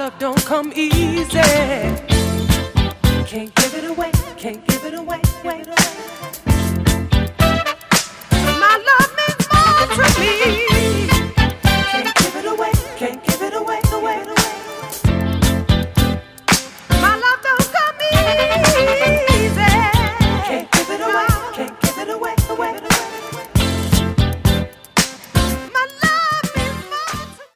love don't come easy. Can't give it away, can't give it away, wait. My love means more to me.